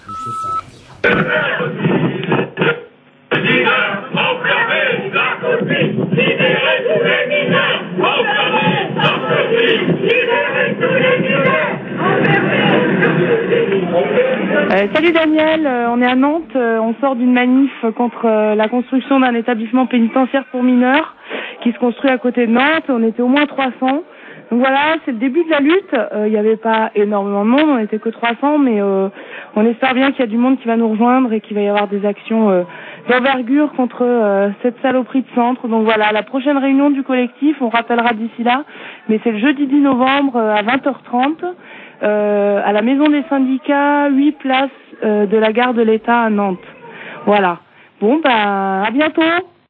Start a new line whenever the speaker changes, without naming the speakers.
Salut Daniel, on est à Nantes, on sort d'une manif contre la construction d'un établissement pénitentiaire pour mineurs qui se construit à côté de Nantes. On était au moins 300. Donc voilà, c'est le début de la lutte. Il n'y avait pas énormément de monde, on n'était que 300, mais on espère bien qu'il y a du monde qui va nous rejoindre et qu'il va y avoir des actions d'envergure contre cette saloperie de centre. Donc voilà, la prochaine réunion du collectif, on rappellera d'ici là, mais c'est le jeudi 10 novembre à 20h30 à la Maison des Syndicats, 8 places de la Gare de l'État à Nantes. Voilà. Bon, bah, à bientôt.